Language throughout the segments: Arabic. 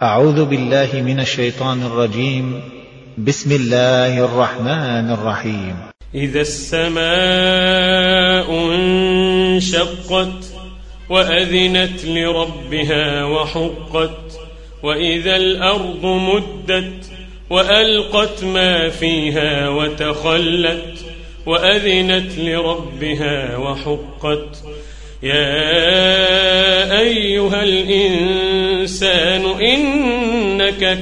أعوذ بالله من الشيطان الرجيم. بسم الله الرحمن الرحيم. إذا السماء انشقت وأذنت لربها وحقت وإذا الأرض مدت وألقت ما فيها وتخلت وأذنت لربها وحقت يا أيها الإنسان إنك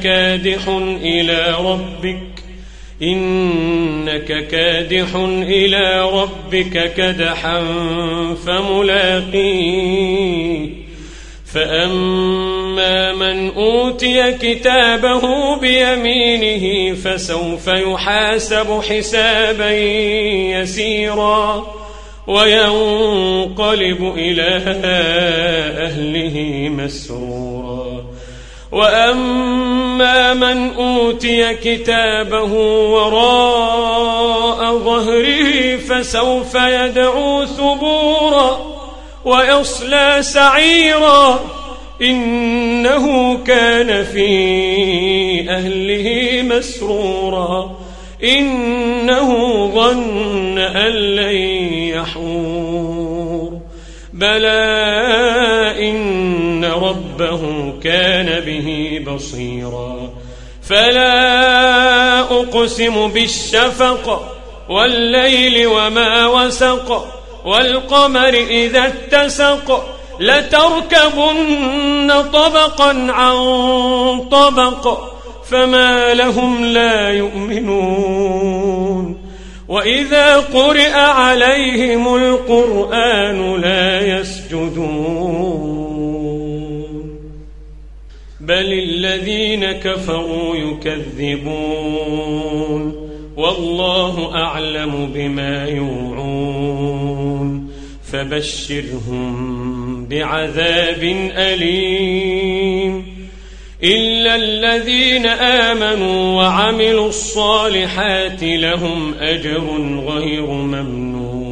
كادح إلى ربك كدحا فملاقيه فأما من أوتي كتابه بيمينه فسوف يحاسب حسابا يسيرا وينقلب إلى أهله مسرورا وأما من أوتي كتابه وراء ظهره فسوف يدعو ثبورا ويصلى سعيرا إنه كان في أهله مسرورا إنه ظن أن لن يحور بلى إن ربه كان به بصيرا فلا أقسم بالشفق والليل وما وسق والقمر إذا اتسق لتركبن طبقا عن طبق فما لهم لا يؤمنون وإذا قرئ عليهم القرآن لا يسجدون بل الذين كفروا يكذبون والله أعلم بما يوعون فبشرهم بعذاب أليم إلا الذين آمنوا وعملوا الصالحات لهم أجر غير ممنون